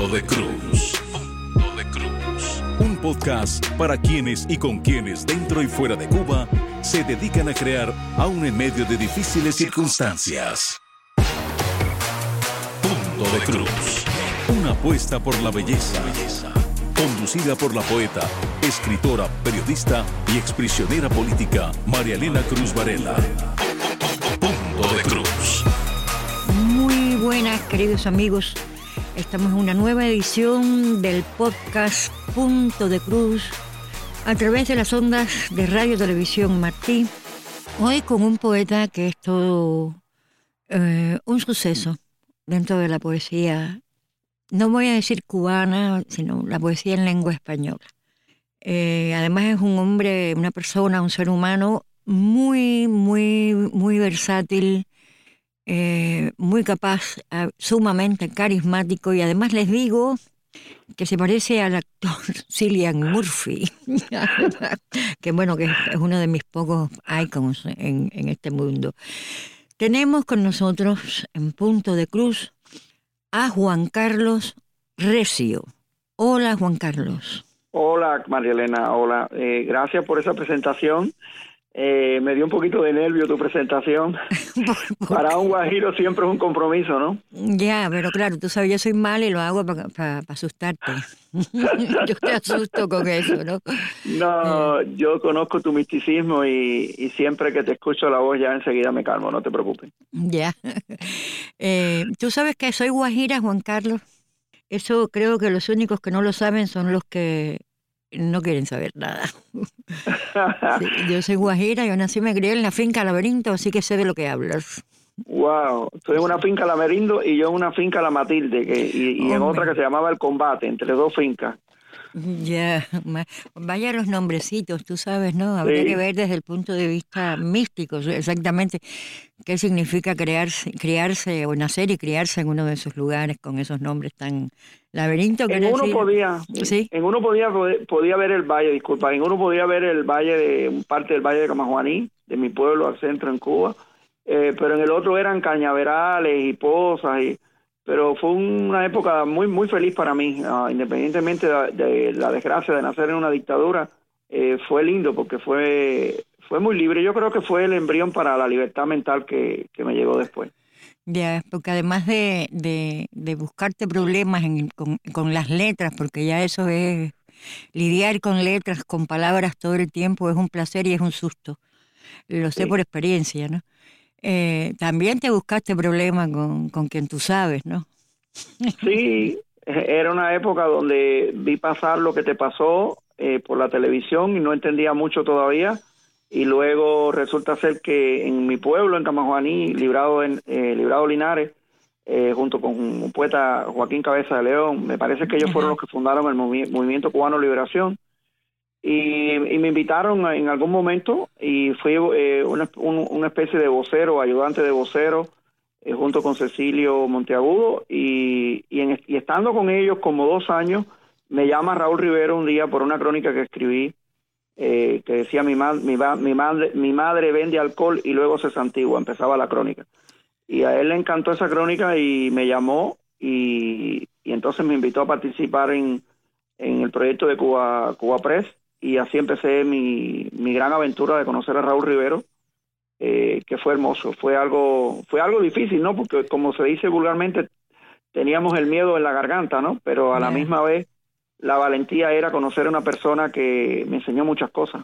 Punto de Cruz. Punto de Cruz. Un podcast para quienes y con quienes dentro y fuera de Cuba se dedican a crear aún en medio de difíciles circunstancias. Punto de Cruz. Una apuesta por la belleza. Conducida por la poeta, escritora, periodista y exprisionera política María Elena Cruz Varela. Punto de Cruz. Muy buenas, queridos amigos. Estamos en una nueva edición del podcast Punto de Cruz a través de las ondas de Radio Televisión Martí. Hoy con un poeta que es todo un suceso dentro de la poesía. No voy a decir cubana, sino la poesía en lengua española. Además es un hombre, una persona, un ser humano muy versátil, muy capaz, sumamente carismático, y además les digo que se parece al actor Cillian Murphy, que bueno, que es uno de mis pocos icons en este mundo. Tenemos con nosotros en Punto de Cruz a Juan Carlos Recio. Hola, Juan Carlos. Hola, María Elena, hola. Gracias por esa presentación. Me dio un poquito de nervio tu presentación. Para un guajiro siempre es un compromiso, ¿no? Ya, pero claro, tú sabes, yo soy mala y lo hago para asustarte. Yo te asusto con eso, ¿no? No, yo conozco tu misticismo y siempre que te escucho la voz ya enseguida me calmo, no te preocupes. Ya. Tú sabes que soy guajira, Juan Carlos. Eso creo que los únicos que no lo saben son los que no quieren saber nada. Sí, yo soy guajira, yo nací y me crié en la finca Laberinto, así que sé de lo que hablas. Wow, estoy en una finca La Merindo y yo en una finca La Matilde, y en otra que se llamaba El Combate, entre dos fincas. Ya, vaya los nombrecitos, tú sabes, ¿no? Habría que ver desde el punto de vista místico exactamente qué significa criarse o nacer y criarse en uno de esos lugares con esos nombres tan laberinto. En uno podía ver el valle, en uno podía ver el valle parte del valle de Camajuaní, de mi pueblo al centro en Cuba, pero en el otro eran cañaverales y pozas pero fue una época muy feliz para mí, independientemente de la desgracia de nacer en una dictadura. Fue lindo porque fue muy libre. Yo creo que fue el embrión para la libertad mental que me llegó después. Ya, porque además de buscarte problemas con las letras, porque ya eso es lidiar con letras, con palabras todo el tiempo, es un placer y es un susto. Lo sé por experiencia, ¿no? También te buscaste problemas con quien tú sabes, ¿no? Sí, era una época donde vi pasar lo que te pasó por la televisión y no entendía mucho todavía, y luego resulta ser que en mi pueblo, en Camajuaní, Librado Linares, junto con un poeta, Joaquín Cabeza de León, me parece que ellos fueron los que fundaron el Movimiento Cubano de Liberación. Y me invitaron en algún momento y fui una especie de vocero, ayudante de vocero, junto con Cecilio Monteagudo, y estando con ellos como 2 años, me llama Raúl Rivero un día por una crónica que escribí, que decía mi madre vende alcohol y luego se santigua, empezaba la crónica. Y a él le encantó esa crónica y me llamó y entonces me invitó a participar en el proyecto de Cuba Press. Y así empecé mi gran aventura de conocer a Raúl Rivero, que fue hermoso. Fue algo difícil, ¿no? Porque, como se dice vulgarmente, teníamos el miedo en la garganta, ¿no? Pero a la misma vez, la valentía era conocer a una persona que me enseñó muchas cosas.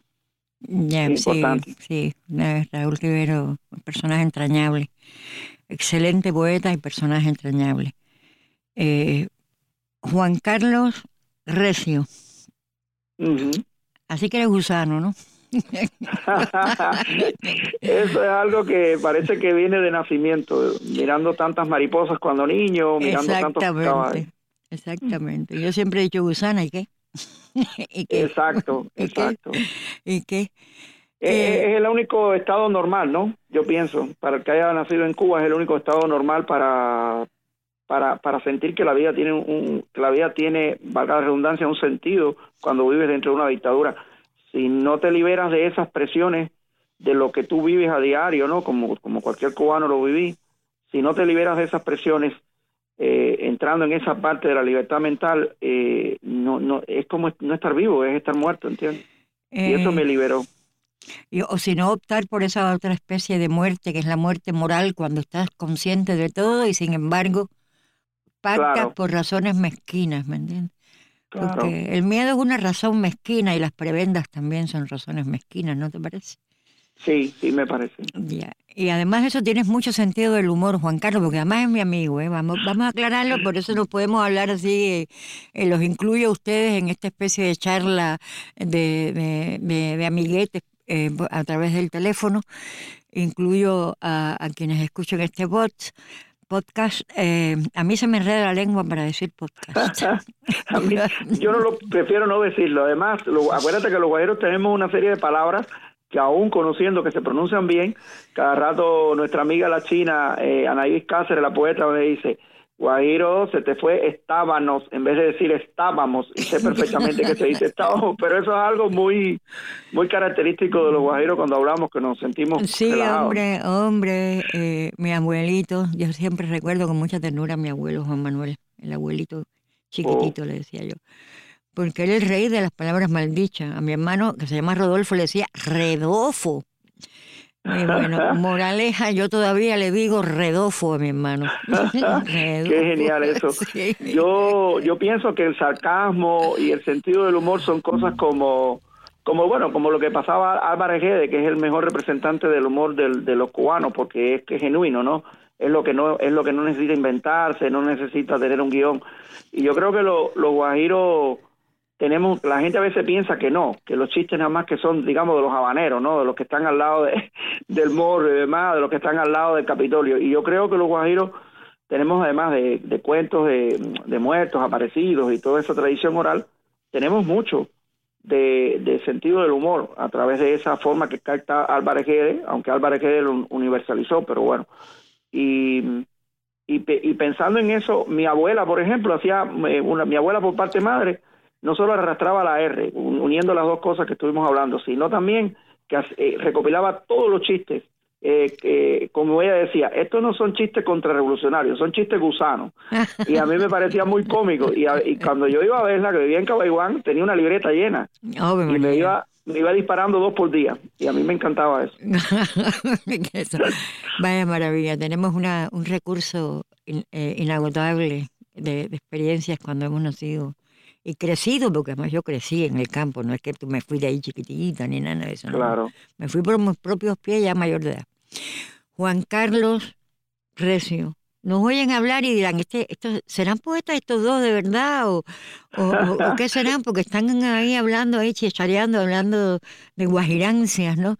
Sí, Raúl Rivero, un personaje entrañable. Excelente poeta y personaje entrañable. Juan Carlos Recio. Uh-huh. Así que eres gusano, ¿no? Eso es algo que parece que viene de nacimiento, mirando tantas mariposas cuando niño, mirando tantos caballos. Exactamente. Yo siempre he dicho gusana, ¿y qué? ¿Y qué? Exacto. ¿Y qué? Es el único estado normal, ¿no? Yo pienso, para el que haya nacido en Cuba, es el único estado normal para sentir que la vida tiene, valga la redundancia, un sentido cuando vives dentro de una dictadura. Si no te liberas de esas presiones de lo que tú vives a diario, ¿no? Como cualquier cubano lo viví, si no te liberas de esas presiones, entrando en esa parte de la libertad mental, no es como no estar vivo, es estar muerto, ¿entiendes? Y eso me liberó. O si no, optar por esa otra especie de muerte, que es la muerte moral, cuando estás consciente de todo y sin embargo pactas por razones mezquinas, ¿me entiendes? Claro. Porque el miedo es una razón mezquina y las prebendas también son razones mezquinas, ¿no te parece? Sí, me parece. Ya. Y además eso tienes mucho sentido del humor, Juan Carlos, porque además es mi amigo, ¿eh? Vamos a aclararlo, por eso no podemos hablar así, los incluyo a ustedes en esta especie de charla de amiguetes a través del teléfono, incluyo a quienes escuchan este podcast. A mí se me enreda la lengua para decir podcast. A mí, yo prefiero no decirlo. Además, acuérdate que los guajiros tenemos una serie de palabras que aún conociendo que se pronuncian bien, cada rato nuestra amiga la china, Anaís Cáceres, la poeta, me dice, guajiro, se te fue estábamos, en vez de decir estábamos, y sé perfectamente que se dice estábamos, pero eso es algo muy característico de los guajiros cuando hablamos, que nos sentimos relajados. Hombre, mi abuelito, yo siempre recuerdo con mucha ternura a mi abuelo Juan Manuel, el abuelito chiquitito, le decía yo. Porque él es el rey de las palabras maldichas. A mi hermano, que se llama Rodolfo, le decía Redofo. Y bueno, moraleja, yo todavía le digo Redofo a mi hermano. Qué genial eso. Sí. Yo pienso que el sarcasmo y el sentido del humor son cosas como lo que pasaba a Álvarez Guedes, que es el mejor representante del humor de los cubanos, porque es que es genuino, ¿no? Es lo que no necesita inventarse, no necesita tener un guión. Y yo creo que los guajiros la gente a veces piensa que no, que los chistes nada más que son, digamos, de los habaneros, ¿no? De los que están al lado del Morro y demás, de los que están al lado del Capitolio. Y yo creo que los guajiros tenemos, además de cuentos de muertos, aparecidos y toda esa tradición oral, tenemos mucho de sentido del humor a través de esa forma que capta Álvarez Guedes, aunque Álvarez Guedes lo universalizó, pero bueno. Y pensando en eso, mi abuela, por ejemplo, mi abuela por parte de madre, no solo arrastraba la R, uniendo las dos cosas que estuvimos hablando, sino también que recopilaba todos los chistes. Como ella decía, estos no son chistes contrarrevolucionarios, son chistes gusanos. Y a mí me parecía muy cómico. Y cuando yo iba a verla, que vivía en Cabaiguán, tenía una libreta llena. Y me iba disparando 2 por día. Y a mí me encantaba eso. Vaya maravilla. Tenemos un recurso inagotable de experiencias cuando hemos nacido y crecido, porque además yo crecí en el campo, no es que me fui de ahí chiquitita ni nada de eso. Claro. No. Me fui por mis propios pies ya mayor de edad. Juan Carlos Recio, nos oyen hablar y dirán, ¿serán poetas estos dos de verdad? ¿O qué serán? Porque están ahí hablando, chichareando, hablando de guajirancias, ¿no?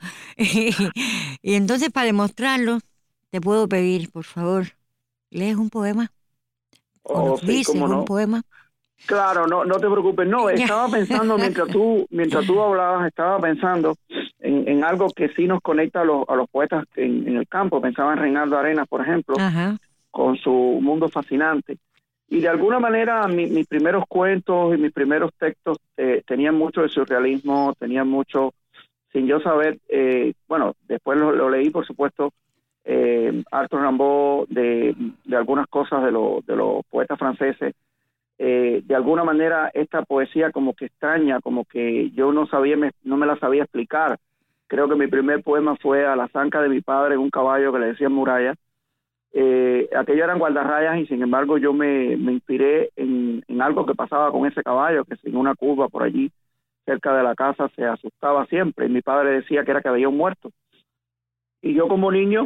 Y entonces, para demostrarlo, te puedo pedir, por favor, ¿lees un poema? ¿O nos dices un poema? Claro, no te preocupes. No, estaba pensando mientras tú hablabas, estaba pensando en algo que sí nos conecta a los poetas en el campo. Pensaba en Reinaldo Arenas, por ejemplo, Ajá. con su mundo fascinante. Y de alguna manera mis primeros cuentos y mis primeros textos tenían mucho de surrealismo, tenían mucho, sin yo saber, después lo leí, por supuesto, Arthur Rimbaud, de algunas cosas de los poetas franceses. De alguna manera esta poesía como que extraña, como que yo no me la sabía explicar. Creo que mi primer poema fue A la zanca de mi padre en un caballo que le decían Muralla. Aquello eran guardarrayas y sin embargo yo me inspiré en algo que pasaba con ese caballo, que en una curva por allí cerca de la casa se asustaba siempre y mi padre decía que era que había un muerto. Y yo como niño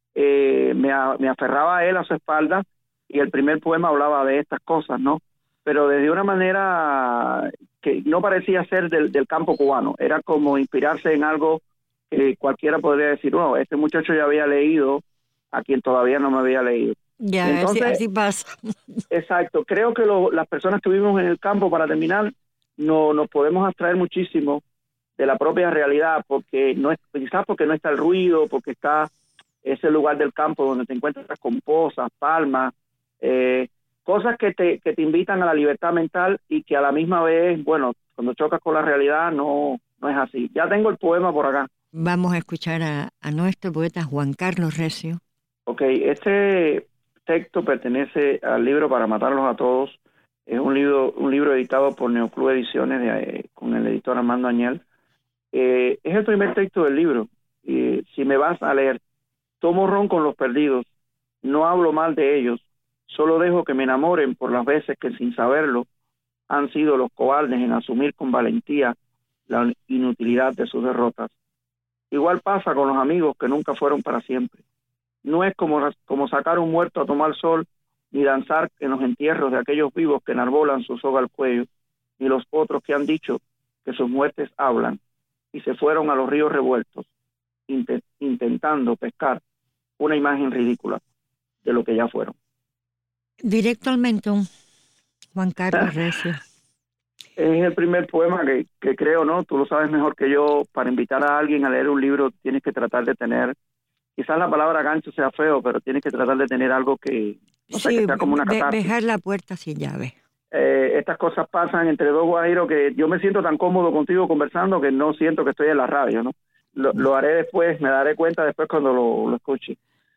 me aferraba a él, a su espalda, y el primer poema hablaba de estas cosas, ¿no? Pero desde una manera que no parecía ser del campo cubano, era como inspirarse en algo que cualquiera podría decir, no, este muchacho ya había leído a quien todavía no me había leído. Ya, entonces, así pasa. Exacto, creo que las personas que vivimos en el campo, para terminar, nos podemos abstraer muchísimo de la propia realidad, porque quizás porque no está el ruido, porque está ese lugar del campo donde te encuentras con pozas, palmas, cosas que te invitan a la libertad mental y que a la misma vez, bueno, cuando chocas con la realidad no es así. Ya tengo el poema por acá. Vamos a escuchar a nuestro poeta Juan Carlos Recio. Ok, este texto pertenece al libro Para matarlos a todos. Es un libro editado por Neoclub Ediciones con el editor Armando Añel. Es el primer texto del libro. Si me vas a leer, tomo ron con los perdidos, no hablo mal de ellos, solo dejo que me enamoren por las veces que sin saberlo han sido los cobardes en asumir con valentía la inutilidad de sus derrotas. Igual pasa con los amigos que nunca fueron para siempre. No es como sacar un muerto a tomar sol, ni danzar en los entierros de aquellos vivos que enarbolan su soga al cuello, ni los otros que han dicho que sus muertes hablan, y se fueron a los ríos revueltos, intentando pescar una imagen ridícula de lo que ya fueron. Directo al mentón, Juan Carlos Recio. Es el primer poema que creo, ¿no? Tú lo sabes mejor que yo. Para invitar a alguien a leer un libro tienes que tratar de tener, quizás la palabra gancho sea feo, pero tienes que tratar de tener algo que, no sé, que sea como una catarsis. Dejar la puerta sin llave. Estas cosas pasan entre dos guajiros que yo me siento tan cómodo contigo conversando que no siento que estoy en la radio, ¿no? Lo haré después, me daré cuenta después cuando lo escuche.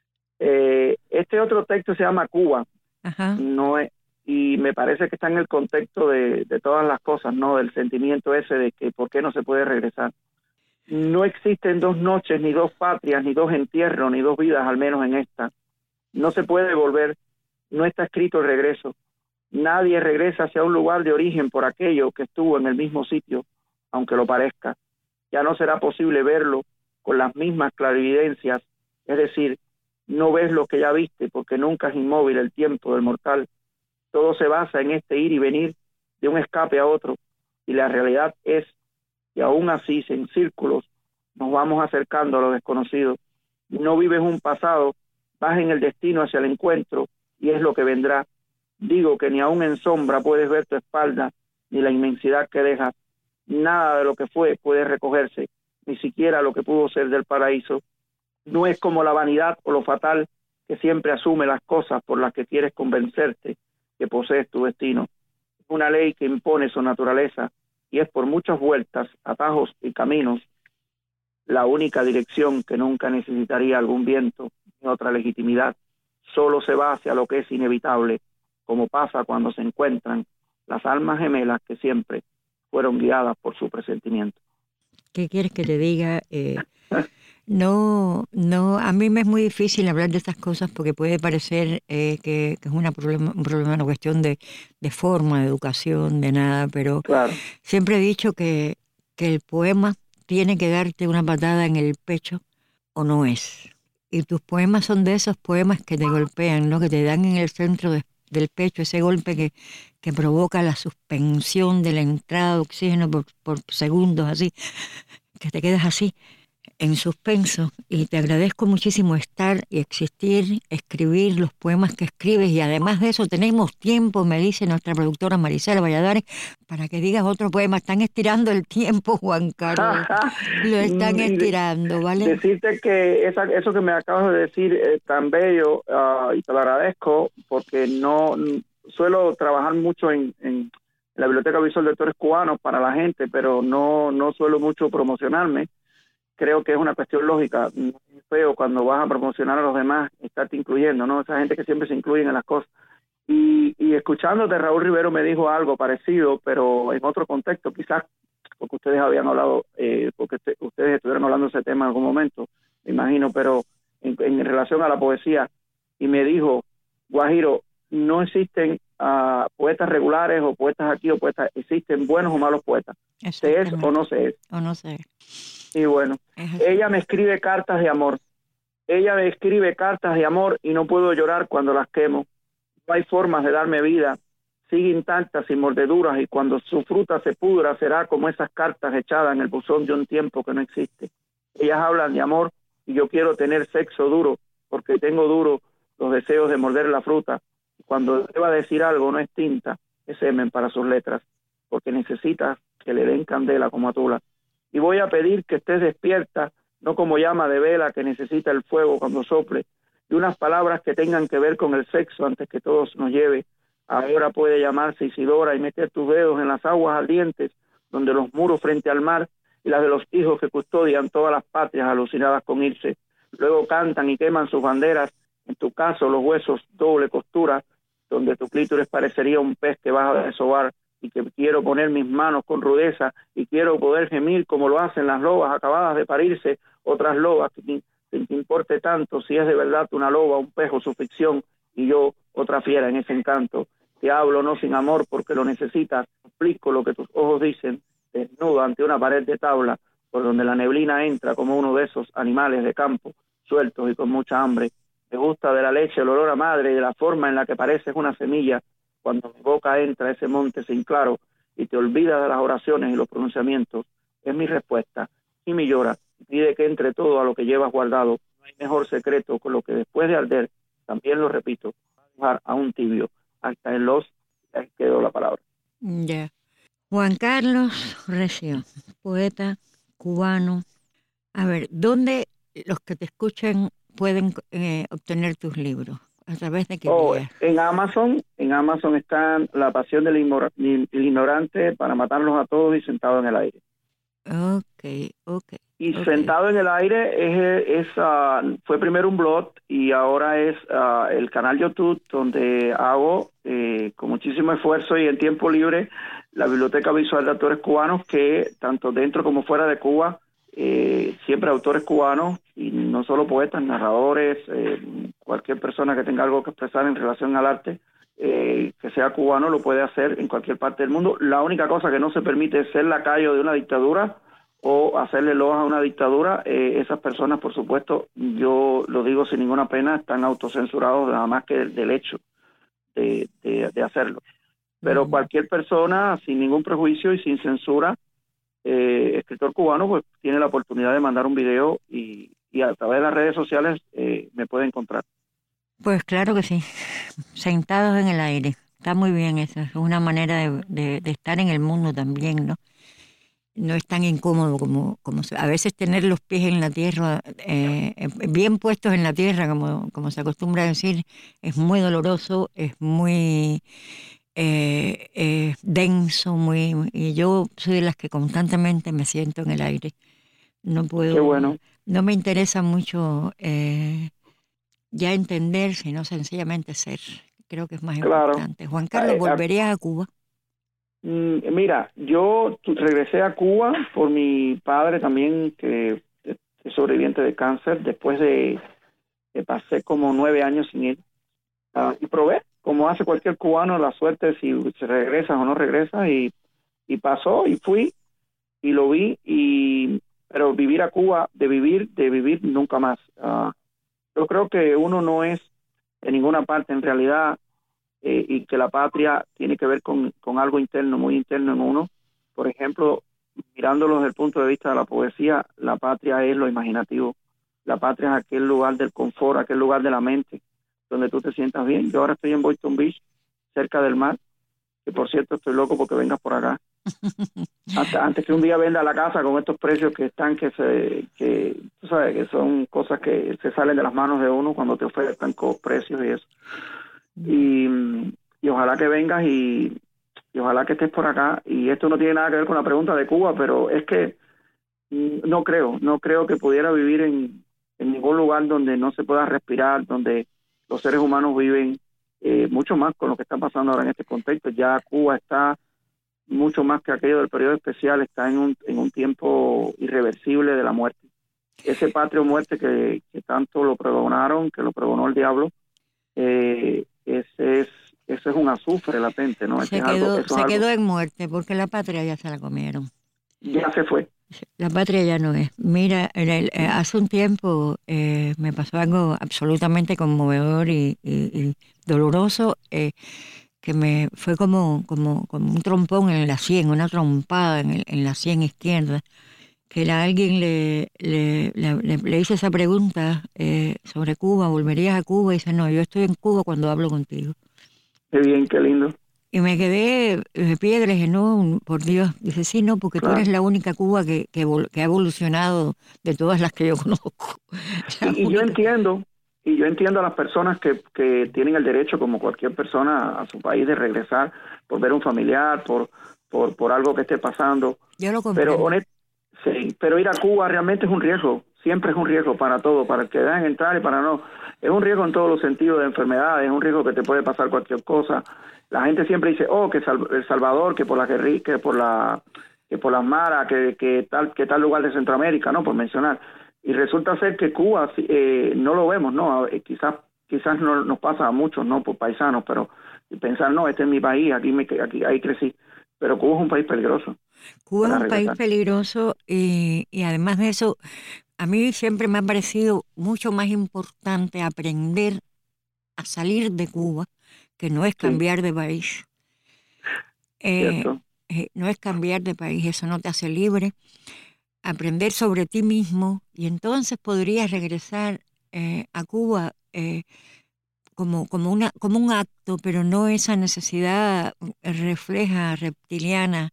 Este otro texto se llama Cuba. Ajá. No es, y me parece que está en el contexto de todas las cosas, ¿no? Del sentimiento ese de que por qué no se puede regresar. No existen dos noches, ni dos patrias, ni dos entierros, ni dos vidas, al menos en esta. No se puede volver, no está escrito el regreso. Nadie regresa hacia un lugar de origen por aquello que estuvo en el mismo sitio, aunque lo parezca. Ya no será posible verlo con las mismas clarividencias, es decir, no ves lo que ya viste, porque nunca es inmóvil el tiempo del mortal. Todo se basa en este ir y venir de un escape a otro, y la realidad es que aún así, en círculos, nos vamos acercando a lo desconocido. No vives un pasado, vas en el destino hacia el encuentro, y es lo que vendrá. Digo que ni aún en sombra puedes ver tu espalda, ni la inmensidad que dejas. Nada de lo que fue puede recogerse, ni siquiera lo que pudo ser del paraíso. No es como la vanidad o lo fatal que siempre asume las cosas por las que quieres convencerte que posees tu destino. Es una ley que impone su naturaleza y es por muchas vueltas, atajos y caminos la única dirección que nunca necesitaría algún viento ni otra legitimidad. Solo se va hacia lo que es inevitable, como pasa cuando se encuentran las almas gemelas que siempre fueron guiadas por su presentimiento. ¿Qué quieres que te diga? No, a mí me es muy difícil hablar de estas cosas porque puede parecer que es un problema, una cuestión de forma, de educación, de nada, pero claro. Siempre he dicho que el poema tiene que darte una patada en el pecho o no es. Y tus poemas son de esos poemas que te golpean, ¿no? Que te dan en el centro del pecho, ese golpe que provoca la suspensión de la entrada de oxígeno por segundos, así, que te quedas así, en suspenso. Y te agradezco muchísimo estar y existir, escribir los poemas que escribes, y además de eso tenemos tiempo, me dice nuestra productora Marisela Valladares, para que digas otro poema. Están estirando el tiempo, Juan Carlos, lo están estirando, ¿vale? Decirte que eso que me acabas de decir es tan bello, y te lo agradezco, porque no suelo trabajar mucho en la Biblioteca Visual de Autores Cubanos para la gente, pero no suelo mucho promocionarme. Creo que es una cuestión lógica. Es feo cuando vas a promocionar a los demás estarte incluyendo, ¿no? Esa gente que siempre se incluyen en las cosas. Y escuchándote, Raúl Rivero me dijo algo parecido, pero en otro contexto, quizás porque ustedes habían hablado, porque ustedes estuvieron hablando de ese tema en algún momento, me imagino, pero en relación a la poesía, y me dijo, Guajiro, no existen poetas regulares o poetas aquí o poetas, existen buenos o malos poetas. Se es o no se es. O no se es. Y bueno, ella me escribe cartas de amor. Ella me escribe cartas de amor y no puedo llorar cuando las quemo. No hay formas de darme vida. Sigue intacta, sin mordeduras, y cuando su fruta se pudra será como esas cartas echadas en el buzón de un tiempo que no existe. Ellas hablan de amor y yo quiero tener sexo duro porque tengo duro los deseos de morder la fruta. Cuando deba decir algo no es tinta, es semen para sus letras, porque necesitas que le den candela como a Tula. Y voy a pedir que estés despierta, no como llama de vela que necesita el fuego cuando sople, y unas palabras que tengan que ver con el sexo antes que todo nos lleve. Ahora puede llamarse Isidora y meter tus dedos en las aguas ardientes, donde los muros frente al mar y las de los hijos que custodian todas las patrias alucinadas con irse. Luego cantan y queman sus banderas En tu caso, los huesos doble costura, donde tu clítoris parecería un pez que vas a desovar, y que quiero poner mis manos con rudeza y quiero poder gemir como lo hacen las lobas acabadas de parirse, otras lobas, sin que importe tanto si es de verdad una loba, un pez o su ficción, y yo otra fiera en ese encanto. Te hablo no sin amor porque lo necesitas, explico lo que tus ojos dicen, desnudo ante una pared de tabla, por donde la neblina entra como uno de esos animales de campo, sueltos y con mucha hambre. Me gusta de la leche el olor a madre y de la forma en la que pareces una semilla, cuando mi boca entra a ese monte sin claro y te olvidas de las oraciones y los pronunciamientos. Es mi respuesta. Y me llora, pide que entre todo a lo que llevas guardado. No hay mejor secreto con lo que después de arder, también lo repito, dejar a un tibio hasta en los... Ahí quedó la palabra. Ya. Juan Carlos Recio, poeta cubano. A ver, ¿dónde los que te escuchan pueden obtener tus libros? ¿A través de qué vía? En Amazon está La pasión del ignorante para matarlos a todos y Sentado en el aire. Ok. Y Sentado en el aire fue primero un blog y ahora es el canal YouTube donde hago con muchísimo esfuerzo y en tiempo libre la Biblioteca Visual de Autores Cubanos, que tanto dentro como fuera de Cuba, siempre autores cubanos y no solo poetas, narradores, cualquier persona que tenga algo que expresar en relación al arte, que sea cubano, lo puede hacer en cualquier parte del mundo. La única cosa que no se permite es ser lacayo de una dictadura o hacerle loas a una dictadura. Esas personas, por supuesto, yo lo digo sin ninguna pena, están autocensurados nada más que del hecho de hacerlo. Pero cualquier persona, sin ningún prejuicio y sin censura, escritor cubano, pues tiene la oportunidad de mandar un video y a través de las redes sociales me puede encontrar. Pues claro que sí, Sentados en el aire. Está muy bien eso, es una manera de estar en el mundo también, ¿no? No es tan incómodo como a veces tener los pies en la tierra, bien puestos en la tierra, como se acostumbra a decir, es muy doloroso, es muy denso, y yo soy de las que constantemente me siento en el aire. No puedo. Qué bueno. No me interesa mucho ya entender, sino sencillamente ser. Creo que es más importante. Juan Carlos, ¿volverías a Cuba? Mira, yo regresé a Cuba por mi padre también, que es sobreviviente de cáncer, después de pasé como 9 años sin ir, y probé, como hace cualquier cubano, la suerte si se regresas o no regresas, y pasó, y fui, y lo vi, pero vivir a Cuba, de vivir nunca más. Yo creo que uno no es en ninguna parte en realidad, y que la patria tiene que ver con algo interno, muy interno en uno. Por ejemplo, mirándolo desde el punto de vista de la poesía, la patria es lo imaginativo. La patria es aquel lugar del confort, aquel lugar de la mente, donde tú te sientas bien. Yo ahora estoy en Boynton Beach, cerca del mar, que por cierto estoy loco porque vengas por acá. Antes que un día venda la casa con estos precios que están, que tú sabes, que son cosas que se salen de las manos de uno cuando te ofrecen con precios y eso. Y ojalá que vengas y ojalá que estés por acá. Y esto no tiene nada que ver con la pregunta de Cuba, pero es que no creo que pudiera vivir en ningún lugar donde no se pueda respirar, donde los seres humanos viven mucho más con lo que está pasando ahora en este contexto. Ya Cuba está mucho más que aquello del periodo especial, está en un tiempo irreversible de la muerte. Ese patrio muerte que tanto lo pregonaron, que lo pregonó el diablo, ese es un azufre latente, ¿no? Se quedó en muerte porque la patria ya se la comieron. Ya se fue. La patria ya no es. Mira, hace un tiempo me pasó algo absolutamente conmovedor y doloroso, que me fue como un trompón en la sien, una trompada en la sien izquierda, que alguien le hizo esa pregunta sobre Cuba, ¿volverías a Cuba? Y dice, no, yo estoy en Cuba cuando hablo contigo. Qué bien, qué lindo. Y me quedé de piedra, dije, no, por Dios. Dice, sí, no, porque claro, tú eres la única Cuba que ha evolucionado de todas las que yo conozco. Y yo entiendo a las personas que tienen el derecho, como cualquier persona, a su país de regresar por ver un familiar, por algo que esté pasando. Yo lo comprendo. Sí, pero ir a Cuba realmente es un riesgo. siempre es un riesgo para todo, para el que dejan entrar y para no. Es un riesgo en todos los sentidos de enfermedades, es un riesgo que te puede pasar cualquier cosa. La gente siempre dice, que El Salvador, que por la guerrilla, que por las maras, que tal lugar de Centroamérica, ¿no? Por mencionar. Y resulta ser que Cuba no lo vemos, ¿no? Quizás no nos pasa a muchos, ¿no? Por paisanos, pero pensar, no, este es mi país, ahí crecí. Pero Cuba es un país peligroso. Cuba es un país peligroso y además de eso, a mí siempre me ha parecido mucho más importante aprender a salir de Cuba, que no es cambiar de país. No es cambiar de país, eso no te hace libre. Aprender sobre ti mismo y entonces podrías regresar a Cuba como un acto, pero no esa necesidad refleja reptiliana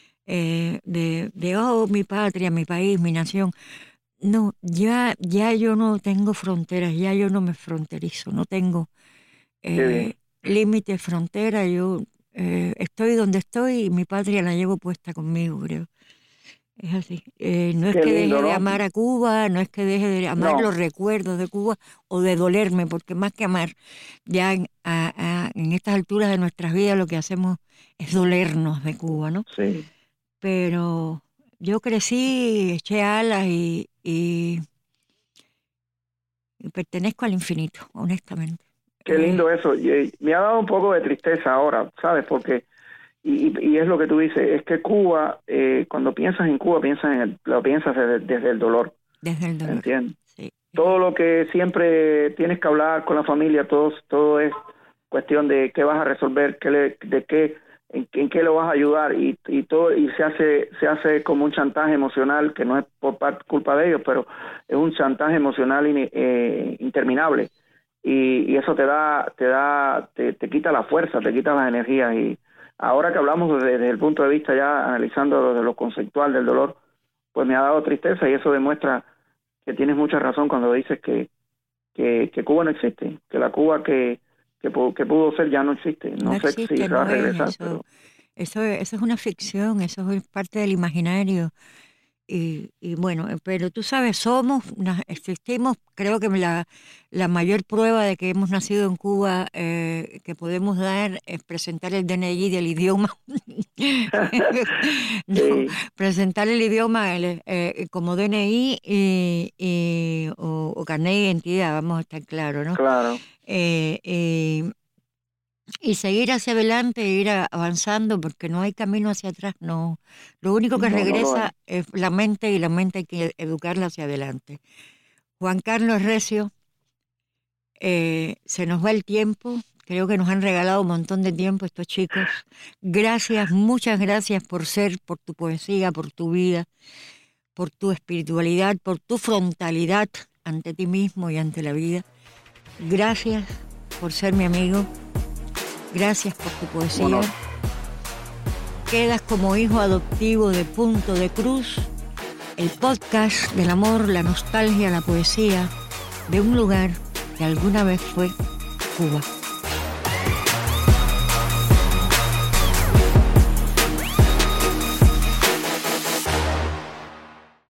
de mi patria, mi país, mi nación. No, ya yo no tengo fronteras, ya yo no me fronterizo, no tengo límite, frontera, yo estoy donde estoy y mi patria la llevo puesta conmigo, creo. Es así. No es que deje de amar a Cuba, no es que deje de amar los recuerdos de Cuba o de dolerme, porque más que amar, ya en estas alturas de nuestras vidas lo que hacemos es dolernos de Cuba, ¿no? Sí. Pero yo crecí, eché alas y pertenezco al infinito, honestamente. Qué lindo eso. Me ha dado un poco de tristeza ahora, ¿sabes? Porque y es lo que tú dices, es que Cuba, cuando piensas en Cuba, lo piensas desde el dolor. Desde el dolor. ¿Entiendes? Sí. Todo lo que siempre tienes que hablar con la familia, todo es cuestión de qué vas a resolver, en qué lo vas a ayudar y todo, y se hace como un chantaje emocional que no es por culpa de ellos, pero es un chantaje emocional interminable y eso te quita la fuerza, te quita las energías. Y ahora que hablamos desde el punto de vista ya analizando desde lo conceptual del dolor, pues me ha dado tristeza y eso demuestra que tienes mucha razón cuando dices que Cuba no existe, que la Cuba que pudo ser ya no existe. No sé si va a regresar. Eso es una ficción, eso es parte del imaginario. Y bueno, pero tú sabes, existimos, creo que la mayor prueba de que hemos nacido en Cuba que podemos dar es presentar el DNI del idioma. Presentar el idioma como DNI o carnet de identidad, vamos a estar claros, ¿no? Claro. Y seguir hacia adelante e ir avanzando porque no hay camino hacia atrás, no. Lo único que regresa es la mente y la mente hay que educarla hacia adelante. Juan Carlos Recio, se nos va el tiempo, creo que nos han regalado un montón de tiempo estos chicos. Gracias, muchas gracias por tu poesía, por tu vida, por tu espiritualidad, por tu frontalidad ante ti mismo y ante la vida. Gracias por ser mi amigo. Gracias por tu poesía. Bueno. Quedas como hijo adoptivo de Punto de Cruz, el podcast del amor, la nostalgia, la poesía de un lugar que alguna vez fue Cuba.